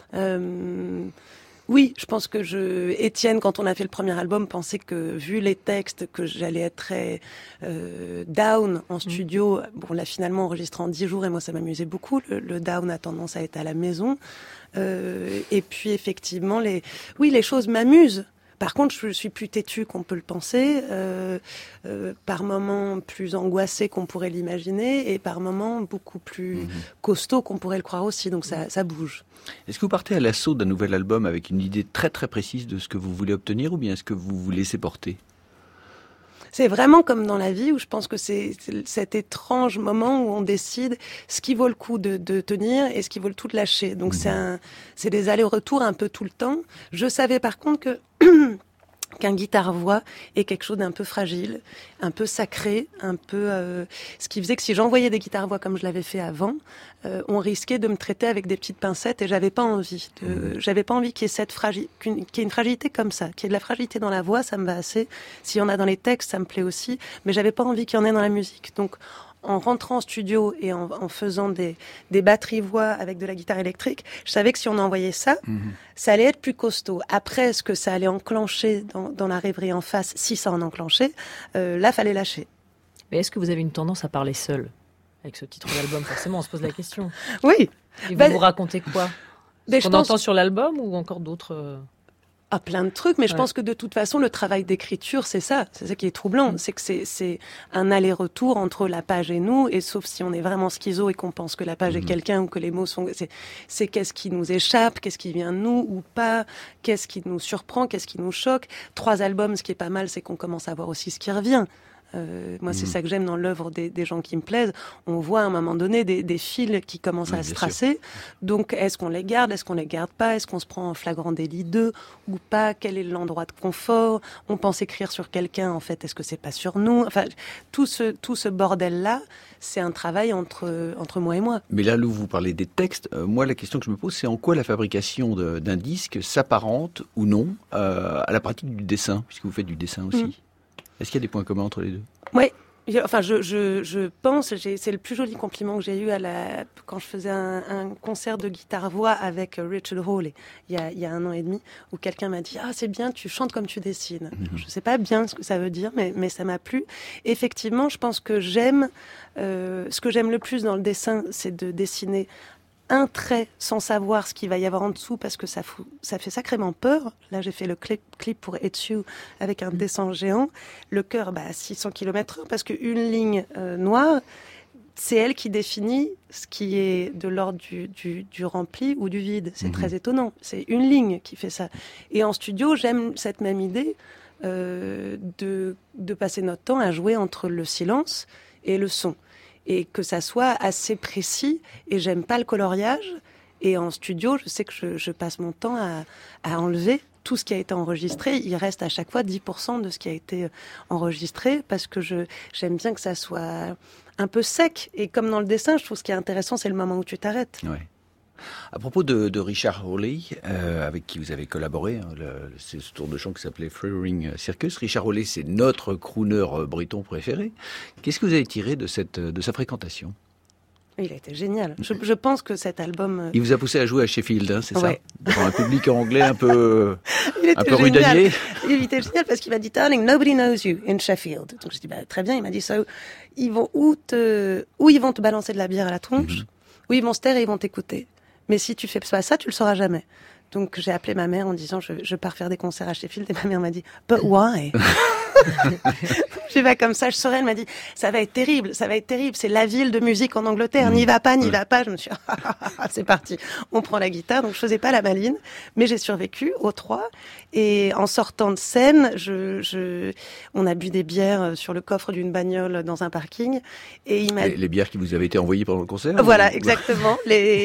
Oui, je pense que Étienne, quand on a fait le premier album, pensait que, vu les textes, que j'allais être très down en studio. Bon, là, finalement, enregistré en 10 jours, et moi, ça m'amusait beaucoup. Le down a tendance à être à la maison. Et puis, effectivement, les choses m'amusent. Par contre, je suis plus têtue qu'on peut le penser, par moments plus angoissée qu'on pourrait l'imaginer, et par moments beaucoup plus costaud qu'on pourrait le croire aussi. Donc ça bouge. Est-ce que vous partez à l'assaut d'un nouvel album avec une idée très très précise de ce que vous voulez obtenir, ou bien est-ce que vous vous laissez porter ? C'est vraiment comme dans la vie, où je pense que c'est cet étrange moment où on décide ce qui vaut le coup de tenir et ce qui vaut le tout de lâcher. Donc c'est des allers-retours un peu tout le temps. Je savais par contre que qu'un guitare-voix est quelque chose d'un peu fragile, un peu sacré, un peu... ce qui faisait que si j'envoyais des guitares-voix comme je l'avais fait avant, on risquait de me traiter avec des petites pincettes, et j'avais pas envie. J'avais pas envie qu'il y ait qu'il y ait une fragilité comme ça, qu'il y ait de la fragilité dans la voix, ça me va assez. S'il y en a dans les textes, ça me plaît aussi, mais j'avais pas envie qu'il y en ait dans la musique. Donc, en rentrant en studio et en faisant des batteries-voix avec de la guitare électrique, je savais que si on envoyait ça, ça allait être plus costaud. Après, est-ce que ça allait enclencher dans la rêverie en face, si ça en enclenchait, là, fallait lâcher. Mais est-ce que vous avez une tendance à parler seul ? Avec ce titre d'album, forcément, on se pose la question. Oui. Et vous racontez quoi? Ce qu'on entend sur l'album ou encore d'autres plein de trucs, mais je pense que de toute façon, le travail d'écriture, c'est ça qui est troublant. C'est que c'est un aller-retour entre la page et nous, et sauf si on est vraiment schizo et qu'on pense que la page est quelqu'un ou que les mots sont... C'est qu'est-ce qui nous échappe, qu'est-ce qui vient de nous ou pas, qu'est-ce qui nous surprend, qu'est-ce qui nous choque. 3 albums, ce qui est pas mal, c'est qu'on commence à voir aussi ce qui revient. Moi, c'est ça que j'aime dans l'œuvre des gens qui me plaisent. On voit à un moment donné des fils qui commencent à se tracer. Sûr. Donc, est-ce qu'on les garde? Est-ce qu'on les garde pas? Est-ce qu'on se prend en flagrant délit d'eux ou pas? Quel est l'endroit de confort? On pense écrire sur quelqu'un, en fait. Est-ce que c'est pas sur nous? Enfin, tout ce bordel-là, c'est un travail entre moi et moi. Mais là où vous parlez des textes, moi, la question que je me pose, c'est en quoi la fabrication d'un disque s'apparente ou non à la pratique du dessin, puisque vous faites du dessin aussi. Est-ce qu'il y a des points communs entre les deux? Oui. Enfin, je pense, c'est le plus joli compliment que j'ai eu quand je faisais un concert de guitare-voix avec Richard Hawley, il y a 1 an et demi, où quelqu'un m'a dit « Ah, c'est bien, tu chantes comme tu dessines. » Je sais pas bien ce que ça veut dire, mais ça m'a plu. Effectivement, je pense que ce que j'aime le plus dans le dessin, c'est de dessiner un trait sans savoir ce qu'il va y avoir en dessous parce que ça fait sacrément peur. Là, j'ai fait le clip pour It's You avec un dessin géant. Le cœur, 600 km/h parce qu'une ligne noire, c'est elle qui définit ce qui est de l'ordre du rempli ou du vide. C'est très étonnant. C'est une ligne qui fait ça. Et en studio, j'aime cette même idée de passer notre temps à jouer entre le silence et le son. Et que ça soit assez précis, et j'aime pas le coloriage. Et en studio, je sais que je passe mon temps à enlever tout ce qui a été enregistré. Il reste à chaque fois 10% de ce qui a été enregistré, parce que j'aime bien que ça soit un peu sec. Et comme dans le dessin, je trouve ce qui est intéressant, c'est le moment où tu t'arrêtes. Ouais. À propos de Richard Hawley, avec qui vous avez collaboré, c'est ce tour de chant qui s'appelait Free Ring Circus. Richard Hawley, c'est notre crooner breton préféré. Qu'est-ce que vous avez tiré de sa fréquentation? Il a été génial. Je pense que cet album... Il vous a poussé à jouer à Sheffield, c'est ça? Devant un public anglais un peu rudanier. Il était génial parce qu'il m'a dit « Darling, nobody knows you in Sheffield ». Donc je dis très bien. Il m'a dit ça. Ils vont ou ils vont te balancer de la bière à la tronche, ou ils vont se taire et ils vont t'écouter. Mais si tu fais pas ça, tu le sauras jamais. Donc j'ai appelé ma mère en disant je pars faire des concerts à Sheffield, et ma mère m'a dit but why? Je vais comme ça, je saurais. Elle m'a dit ça va être terrible, c'est la ville de musique en Angleterre, n'y va pas. Je me suis dit, c'est parti, on prend la guitare. Donc je faisais pas la maline, mais j'ai survécu aux 3. Et en sortant de scène, on a bu des bières sur le coffre d'une bagnole dans un parking, et il m'a les bières qui vous avaient été envoyées pendant le concert? Voilà, exactement.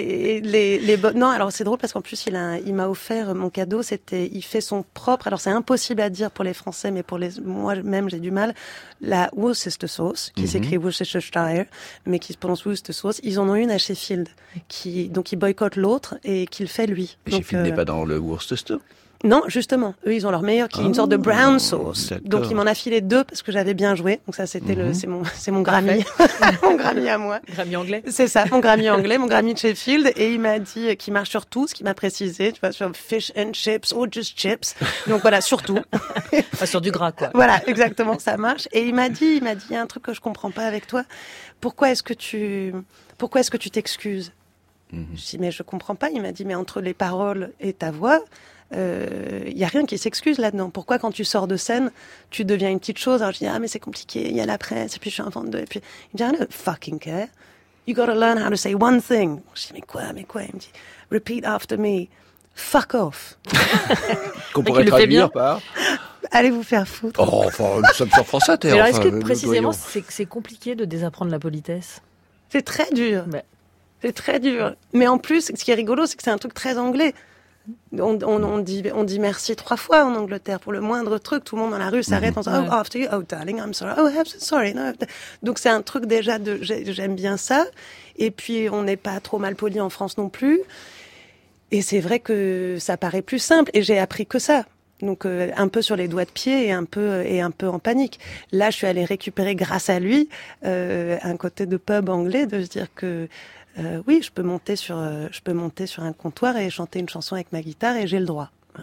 Non, alors c'est drôle parce qu'en plus il m'a offert mon cadeau, il fait son propre, alors c'est impossible à dire pour les Français, mais moi-même j'ai du mal, la Worcester sauce, qui s'écrit Worcestershire, mais qui se prononce Worcester sauce. Ils en ont une à Sheffield, donc ils boycottent l'autre et qu'il fait lui. Et Sheffield n'est pas dans le Worcester? Non, justement, eux ils ont leur meilleur, qui est une sorte de brown sauce. D'accord. Donc il m'en a filé 2 parce que j'avais bien joué. Donc ça c'était c'est mon Grammy, mon Grammy à moi. Grammy anglais. C'est ça, mon Grammy anglais, mon Grammy de Sheffield. Et il m'a dit qu'il marche sur tout, ce qu'il m'a précisé, tu vois, sur fish and chips or just chips. Donc voilà, surtout. Sur du gras quoi. Voilà, exactement, ça marche. Et il m'a dit, il y a un truc que je comprends pas avec toi. Pourquoi est-ce que tu t'excuses? Je dis mais je comprends pas. Il m'a dit mais entre les paroles et ta voix. Y a rien qui s'excuse là-dedans. Pourquoi quand tu sors de scène, tu deviens une petite chose? Alors je dis mais c'est compliqué, il y a la presse, et puis je suis un fan de... Et puis il me dit I don't fucking care. You gotta learn how to say one thing. Je dis mais quoi? Il me dit repeat after me. Fuck off. Qu'on pourrait traduire par... Allez vous faire foutre. Oh, enfin, ça me sort français. Mais alors est-ce que précisément c'est compliqué de désapprendre la politesse? C'est très dur. C'est très dur. Mais en plus, ce qui est rigolo, c'est que c'est un truc très anglais. On dit merci 3 fois en Angleterre pour le moindre truc. Tout le monde dans la rue s'arrête en disant oh after you, oh darling I'm sorry, oh I'm sorry. No. Donc c'est un truc déjà j'aime bien ça. Et puis on n'est pas trop mal poli en France non plus. Et c'est vrai que ça paraît plus simple. Et j'ai appris que ça. Donc un peu sur les doigts de pied et un peu en panique. Là je suis allée récupérer grâce à lui un côté de pub anglais, de se dire que oui, je peux monter sur un comptoir et chanter une chanson avec ma guitare et j'ai le droit. Voilà.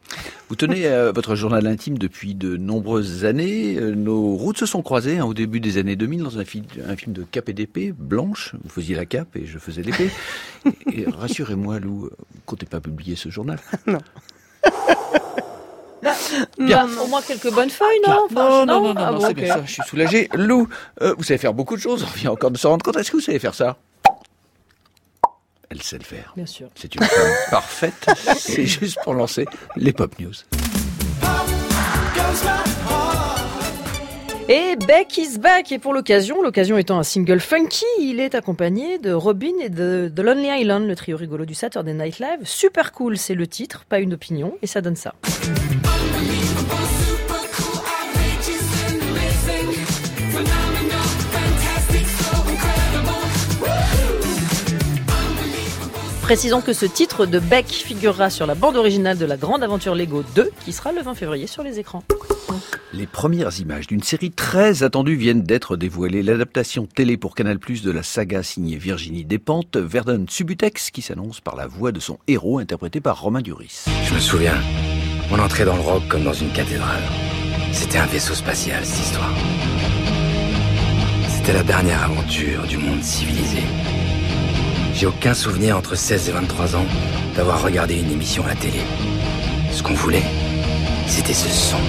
Vous tenez votre journal intime depuis de nombreuses années. Nos routes se sont croisées au début des années 2000 dans un film de Cap et d'épée, Blanche. Vous faisiez la cape et je faisais l'épée. Et rassurez-moi, Lou, vous ne comptez pas publier ce journal? Non. Bien. Au moins quelques bonnes feuilles, non? Non, bon, c'est okay. bien ça, je suis soulagé. Lou, vous savez faire beaucoup de choses, on vient encore de se rendre compte. Est-ce que vous savez faire ça? Elle sait le faire. Bien sûr. C'est une femme parfaite. C'est juste pour lancer les Pop News. Et Beck is back. Et pour l'occasion étant un single funky, il est accompagné de Robin et de The Lonely Island, le trio rigolo du Saturday Night Live. Super cool, c'est le titre, pas une opinion, et ça donne ça. Précisons que ce titre de Beck figurera sur la bande originale de la Grande Aventure Lego 2, qui sera le 20 février sur les écrans. Les premières images d'une série très attendue viennent d'être dévoilées. L'adaptation télé pour Canal+ de la saga signée Virginie Despentes, Vernon Subutex, qui s'annonce par la voix de son héros, interprété par Romain Duris. Je me souviens, on entrait dans le rock comme dans une cathédrale. C'était un vaisseau spatial, cette histoire. C'était la dernière aventure du monde civilisé. J'ai aucun souvenir entre 16 et 23 ans d'avoir regardé une émission à la télé. Ce qu'on voulait, c'était ce son.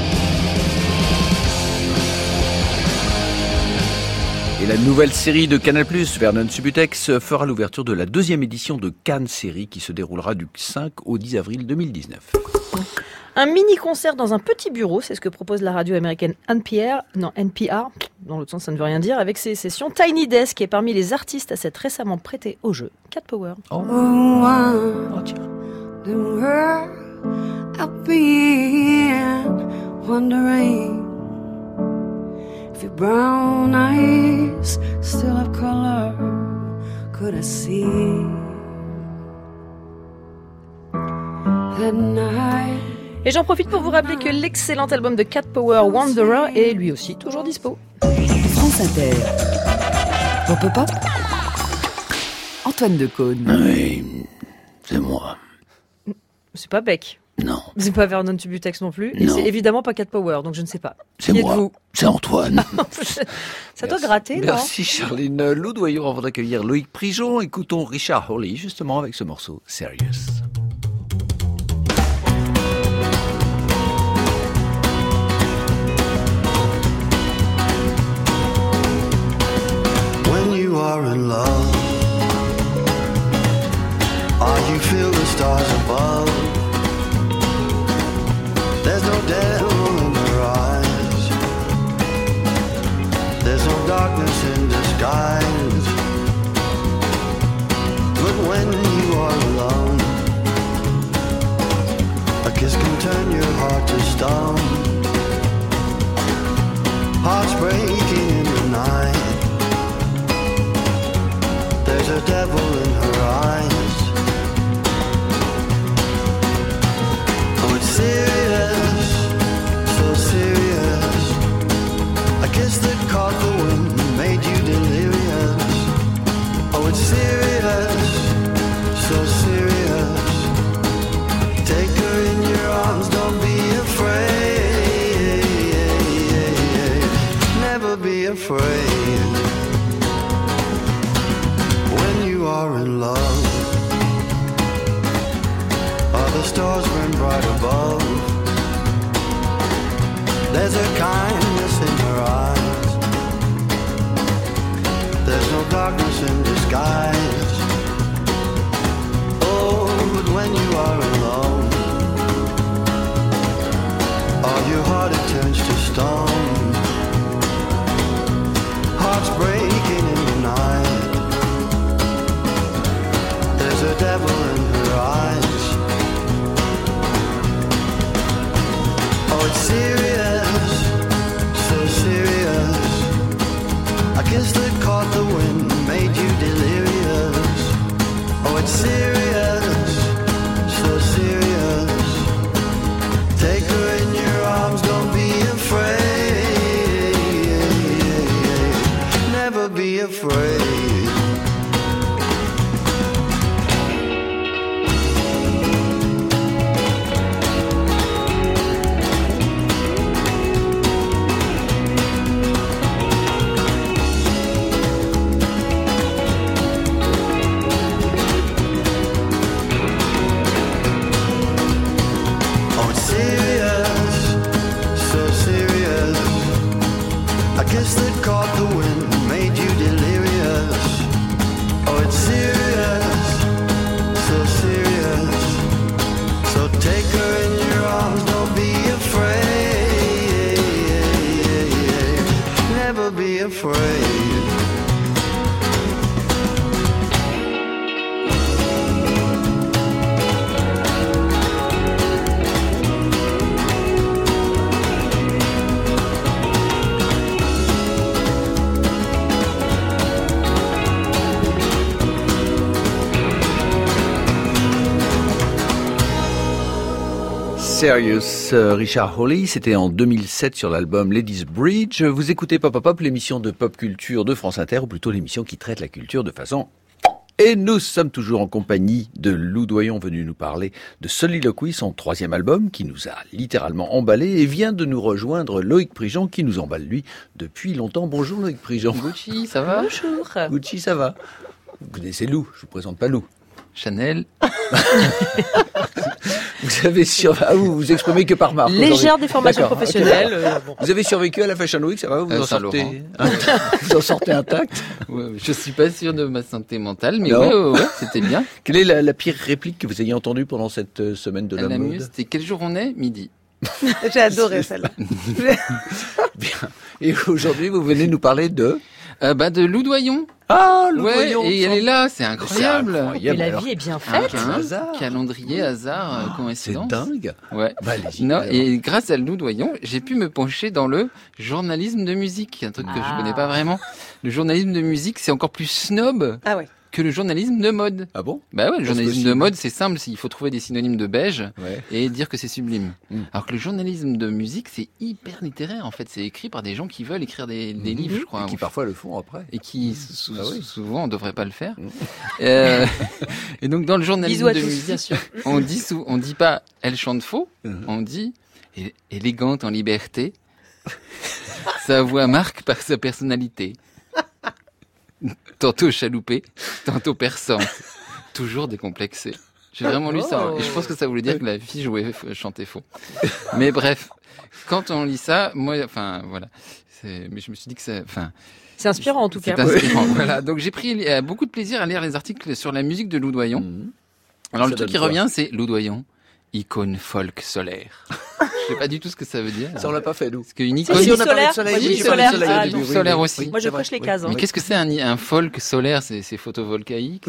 Et la nouvelle série de Canal+, Vernon Subutex, fera l'ouverture de la 2e édition de Cannes Série qui se déroulera du 5 au 10 avril 2019. Un mini-concert dans un petit bureau, c'est ce que propose la radio américaine NPR, dans l'autre sens ça ne veut rien dire, avec ses sessions Tiny Desk, qui est parmi les artistes à s'être récemment prêté au jeu. Cat Power. Oh, tiens. The world I've been wondering if your brown eyes still have color, could I see that night? Et j'en profite pour vous rappeler que l'excellent album de Cat Power, Wanderer, est lui aussi toujours dispo. France Inter. Pop Pop Pop. Antoine Decaune. Oui, c'est moi. C'est pas Beck. Non. C'est pas Vernon Subutex non plus. Non. Et c'est évidemment pas Cat Power, donc je ne sais pas. C'est Qui moi. êtes-vous? C'est Antoine. Ça doit gratter, non? Merci Charline Loudoyon. Avant d'accueillir Loïc Prigent, écoutons Richard Hawley justement avec ce morceau Serious. When you are in love, or you feel the stars above, there's no devil in your eyes, there's no darkness in disguise. But when you are alone, a kiss can turn your heart to stone. Hearts breaking in the night, there's a devil in her eyes. Oh, it's serious, so serious. A kiss that caught the wind and made you delirious. Oh, it's serious, so serious. Take her in your arms, don't be afraid. Never be afraid. When you are in love, all the stars burn bright above, there's a kindness in her eyes, there's no darkness in disguise. Oh, but when you are alone, all your heart it turns to stone. Hearts breaking in the night, there's a devil in her eyes. Oh, it's serious, so serious. A kiss that caught the wind and made you delirious. Oh, it's serious, so serious. Take her in your arms, don't be afraid. Never be afraid. afraid. Serious, Richard Hawley, c'était en 2007 sur l'album Ladies Bridge. Vous écoutez Pop Pop, l'émission de pop culture de France Inter, ou plutôt l'émission qui traite la culture de façon... Et nous sommes toujours en compagnie de Lou Doyon, venu nous parler de Soliloquy, son 3e album, qui nous a littéralement emballé, et vient de nous rejoindre Loïc Prigent, qui nous emballe, lui, depuis longtemps. Bonjour Loïc Prigent. Gucci, ça va? Bonjour. Gucci, ça va? Vous connaissez Lou, je vous présente pas Lou. Chanel. Vous avez vous exprimez que par marque. Légère déformation professionnelle. Bon. Vous avez survécu à la Fashion Week, ça va? Vous vous en sortez intact? Ouais, je suis pas sûr de ma santé mentale, mais ouais, c'était bien. Quelle est la pire réplique que vous ayez entendue pendant cette semaine de la mode? C'était quel jour on est? Midi. J'ai adoré celle-là. Bien. Et aujourd'hui, vous venez nous parler de Lou Doyon. Ah, Lou Doyon. Et elle est là, c'est incroyable. Et la vie est bien faite. Calendrier, hasard, coïncidence. C'est dingue. Ouais. Et grâce à Lou Doyon, j'ai pu me pencher dans le journalisme de musique, un truc que je connais pas vraiment. Le journalisme de musique, c'est encore plus snob. Ah ouais. Que le journalisme de mode. Ah bon? Bah ouais, le journalisme de mode, c'est simple, il faut trouver des synonymes de beige et dire que c'est sublime. Alors que le journalisme de musique, c'est hyper littéraire en fait, c'est écrit par des gens qui veulent écrire des livres, je crois. Et qui parfois le font après. Et qui souvent on devrait pas le faire. Et donc dans le journalisme de musique, on dit pas elle chante faux, on dit élégante en liberté. Sa voix marque par sa personnalité. Tantôt chaloupée, tantôt perçante, toujours décomplexée. J'ai vraiment lu ça, et je pense que ça voulait dire que la fille chantait faux. Mais bref, quand on lit ça, moi, enfin, voilà. Mais je me suis dit que c'est inspirant en tout cas. C'est inspirant, voilà. Donc j'ai pris beaucoup de plaisir à lire les articles sur la musique de Lou Doyon. Alors le truc qui revient, c'est Lou Doyon, icône folk solaire. Je sais pas du tout ce que ça veut dire. Ça on l'a pas fait nous. Parce qu'une icône solaire aussi. Moi je coche les cases. Mais qu'est-ce que c'est un folk solaire? C'est photovoltaïque.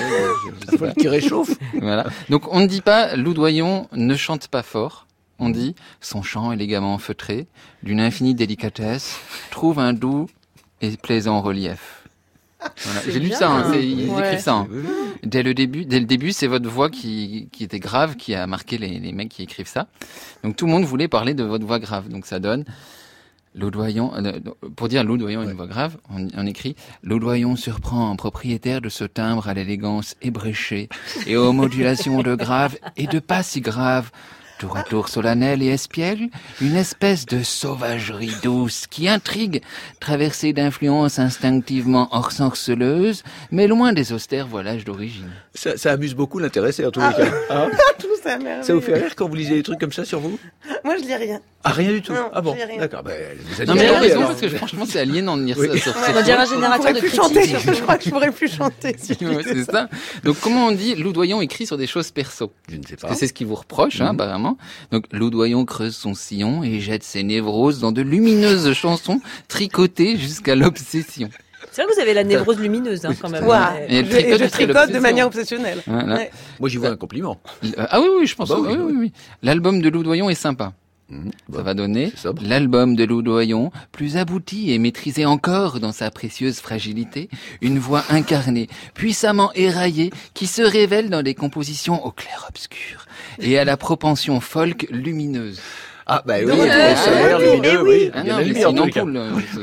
Un folk qui réchauffe. Voilà. Donc on ne dit pas Lou Doyon ne chante pas fort. On dit son chant élégamment feutré, d'une infinie délicatesse, trouve un doux et plaisant relief. Voilà. J'ai lu ça, ils écrivent ça. Dès le début, c'est votre voix qui était grave, qui a marqué les mecs qui écrivent ça. Donc tout le monde voulait parler de votre voix grave. Donc ça donne Lou Doyon, pour dire Lou Doyon une voix grave, on écrit Lou Doyon surprend un propriétaire de ce timbre à l'élégance ébréchée et aux modulations de grave et de pas si grave. Tour à tour solennel et espiègle, une espèce de sauvagerie douce qui intrigue, traversée d'influences instinctivement ensorceleuses, mais loin des austères voilages d'origine. Ça amuse beaucoup l'intéressé en tous les cas. Hein? Tout ça, merveilleux. Ça vous fait rire quand vous lisez des trucs comme ça sur vous? Moi, je lis rien. Ah, rien du tout? Non, ah bon? Rien. D'accord. Non, mais raison, parce que franchement, c'est aliénant de lire ça sur On va dire un générateur de critiques. Je crois que je pourrais plus chanter. Si c'est ça. Donc, comment on dit Lou Doyon écrit sur des choses perso? Je ne sais pas. Parce que c'est ce qu'il vous reproche, apparemment. Donc, Lou Doyon creuse son sillon et jette ses névroses dans de lumineuses chansons tricotées jusqu'à l'obsession. C'est vrai que vous avez la névrose lumineuse, quand même. Et je tricote de manière obsessionnelle. Voilà. Ouais. Moi, j'y vois un compliment. Ah oui, je pense. Oui. L'album de Lou Doyon est sympa. Ça va donner l'album de Lou Doyon, plus abouti et maîtrisé encore dans sa précieuse fragilité, une voix incarnée, puissamment éraillée, qui se révèle dans des compositions au clair-obscur et à la propension folk lumineuse. Ah bah oui, solaire, lumineux, oui. Ah non, mais c'est une ampoule. C'est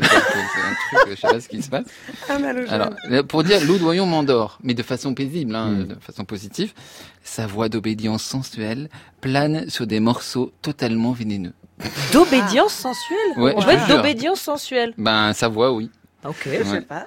un truc, je sais pas ce qui se passe. Alors, pour dire Lou Doyon m'endort, mais de façon paisible, de façon positive, sa voix d'obédience sensuelle plane sur des morceaux totalement vénéneux. D'obédience sensuelle? Ouais, On va être d'obédience sensuelle. Ben, sa voix, oui. Ok. Je sais pas.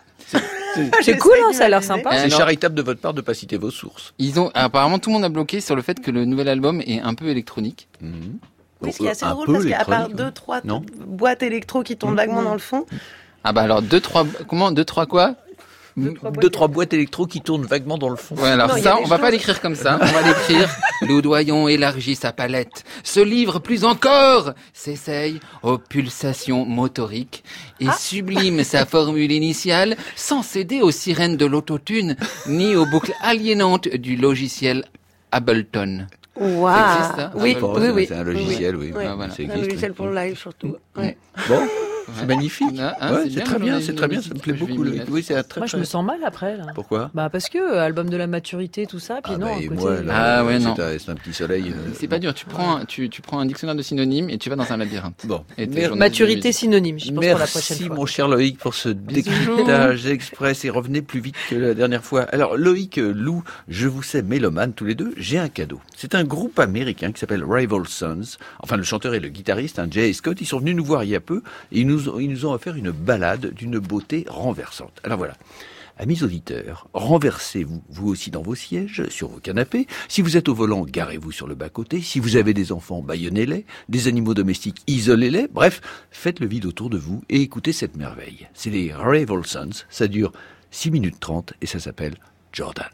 C'est cool, ça a l'air sympa. C'est charitable de votre part de pas citer vos sources. Apparemment, tout le monde a bloqué sur le fait que le nouvel album est un peu électronique. Oui, ce qui est assez drôle parce qu'à part 2-3 boîtes électro qui tombent vaguement dans le fond. Ah bah alors 2-3 quoi? 2, 3 boîtes électro qui tournent vaguement dans le fond. Ouais, alors ça, on va pas l'écrire comme ça. On va l'écrire. Loudoyon élargit sa palette, se livre plus encore, s'essaye aux pulsations motoriques et sublime sa formule initiale sans céder aux sirènes de l'autotune ni aux boucles aliénantes du logiciel Ableton. Wow. Ça existe, hein, oui, Ableton. oui. C'est un logiciel, oui. Ouais. Ah, voilà. Ça Un existe, logiciel oui. pour le live surtout. Ouais. Bon. C'est magnifique. C'est très bien, bien, c'est très bien, ça me plaît beaucoup. Oui, c'est très. Moi, je me sens mal après, là. Pourquoi? Bah, parce que album de la maturité, tout ça, puis non, à et côté. moi, là, non. C'est un petit soleil. C'est pas dur. Tu prends un dictionnaire de synonymes et tu vas dans un labyrinthe. Bon. Maturité synonyme, je pense pour la prochaine fois. Merci, mon cher Loïc, pour ce décryptage express et revenez plus vite que la dernière fois. Alors, Loïc, Lou, je vous sais mélomane tous les deux, j'ai un cadeau. C'est un groupe américain qui s'appelle Rival Sons. Enfin, le chanteur et le guitariste, Jay et Scott, ils sont venus nous voir il y a peu et ils nous ont offert une balade d'une beauté renversante. Alors voilà. Amis auditeurs, renversez-vous, vous aussi dans vos sièges, sur vos canapés. Si vous êtes au volant, garez-vous sur le bas-côté. Si vous avez des enfants, bâillonnez-les. Des animaux domestiques, isolez-les. Bref, faites le vide autour de vous et écoutez cette merveille. C'est les Rival Sons. Ça dure 6 minutes 30 et ça s'appelle Jordan.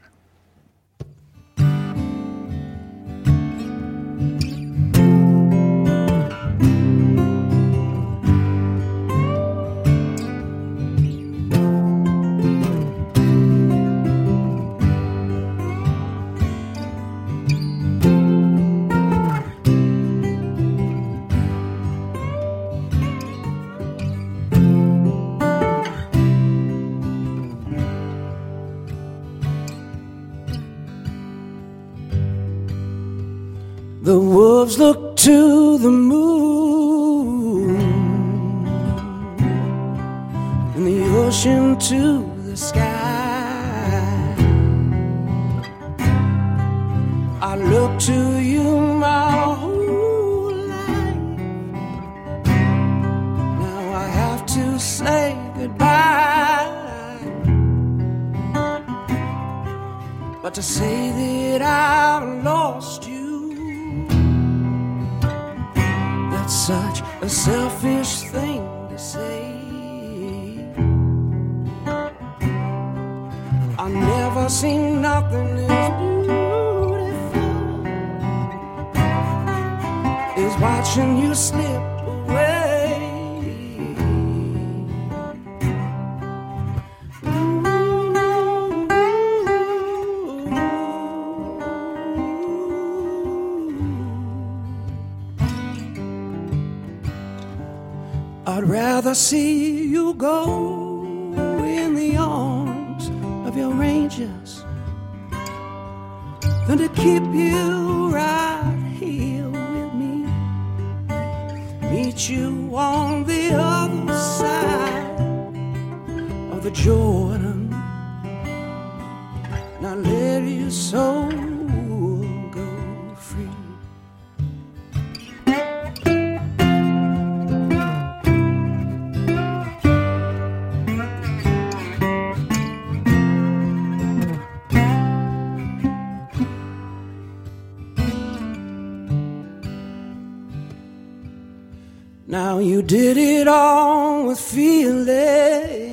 The wolves look to the moon and the ocean to the sky. I look to you my whole life. Now I have to say goodbye, but to say that I've lost you, such a selfish thing to say. I never seen nothing as beautiful as watching you slip away. I'd rather see you go in the arms of your rangers than to keep you right here with me. Meet you on the other side of the Jordan. Now let your soul go free. Now you did it all with feeling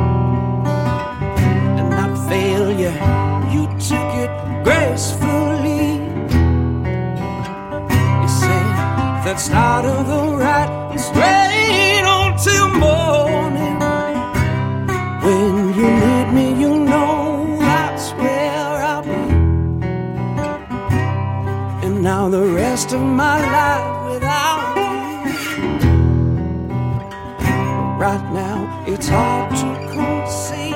and not failure. You took it gracefully. You said that start of the right straight on till morning. When you need me, you know that's where I'll be. And now the rest of my life without you. Right now, it's hard to conceive.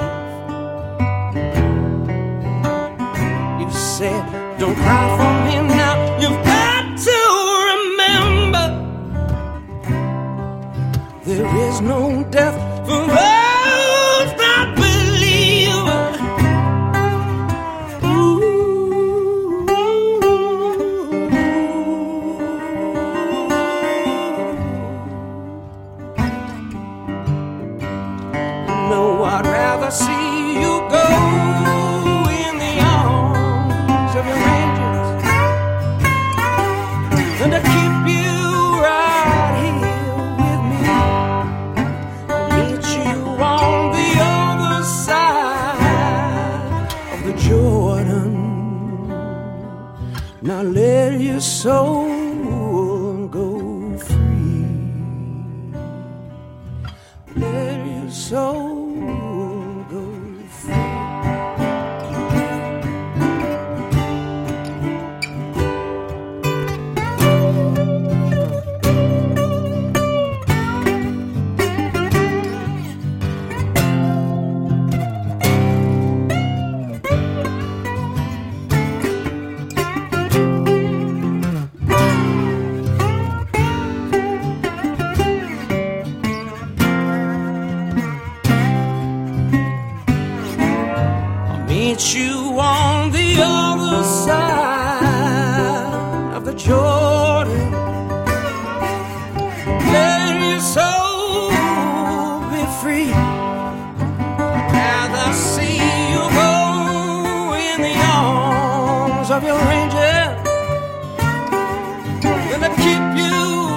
You said, don't cry for me now. You've got to remember, there is no death for those that believe. No, I'd rather see you go in the arms of your angels than to keep you right here with me. I'll meet you on the other side Now let your soul go free. Let your soul go free. Meet you on the other side of the Jordan. Let your soul be free. Rather see you go in the arms of your angel than to keep you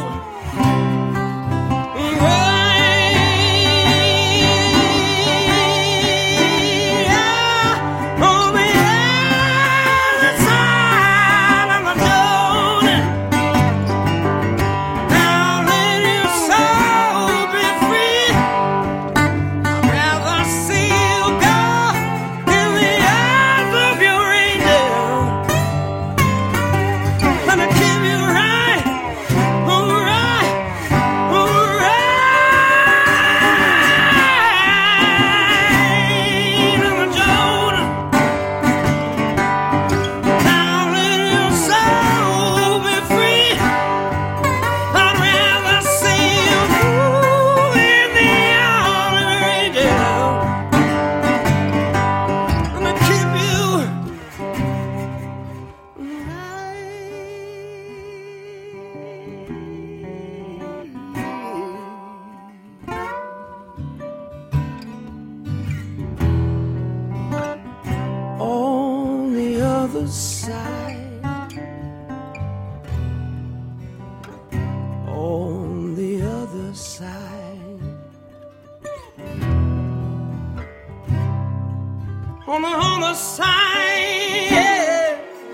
on the side, yeah.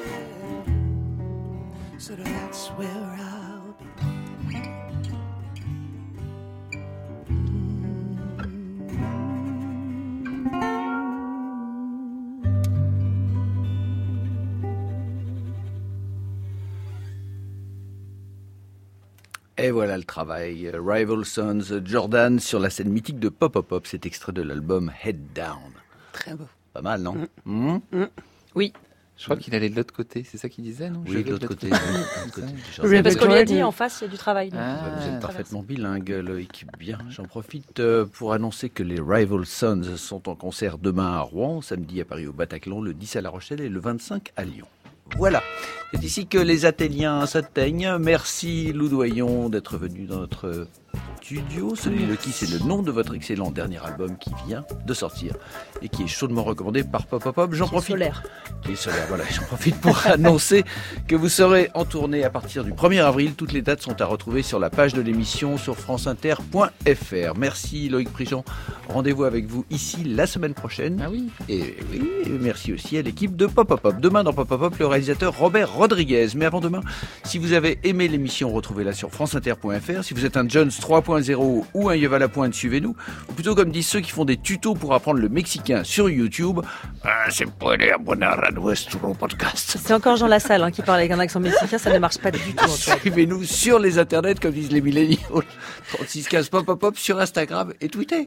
So that's where I'll be. Et voilà le travail. Rival Sons, Jordan sur la scène mythique de Pop Pop Pop. C'est extrait de l'album Head Down. Très beau. Pas mal, non? Oui. Je crois qu'il allait de l'autre côté, c'est ça qu'il disait, non? Oui, de l'autre côté. Parce qu'on lui a dit, en face, il y a du travail. Vous êtes parfaitement bilingue, Loïc. Bien, j'en profite pour annoncer que les Rival Sons sont en concert demain à Rouen, samedi à Paris au Bataclan, le 10 à La Rochelle et le 25 à Lyon. Voilà, c'est ici que les Athéliens s'atteignent. Merci Lou Doyon d'être venu dans notre studio. Celui le qui, c'est le nom de votre excellent dernier album qui vient de sortir et qui est chaudement recommandé par Pop Pop Pop. J'en profite. Solaire. Qui est solaire, voilà. J'en profite pour annoncer que vous serez en tournée à partir du 1er avril. Toutes les dates sont à retrouver sur la page de l'émission sur franceinter.fr. Merci Loïc Prigent. Rendez-vous avec vous ici la semaine prochaine. Ah oui. Et oui, merci aussi à l'équipe de Pop Pop Pop. Demain dans Pop Pop Pop, le réalisateur Robert Rodriguez. Mais avant demain, si vous avez aimé l'émission, retrouvez-la sur franceinter.fr. Si vous êtes un Jones 3.0 ou un Yves Lapointe, suivez-nous. Ou plutôt comme disent ceux qui font des tutos pour apprendre le mexicain sur YouTube. C'est encore Jean Lassalle qui parle avec un accent mexicain, ça ne marche pas du tout. Suivez-nous sur les internets, comme disent les milléniaux. 3615 Pop Pop Pop sur Instagram et Twitter.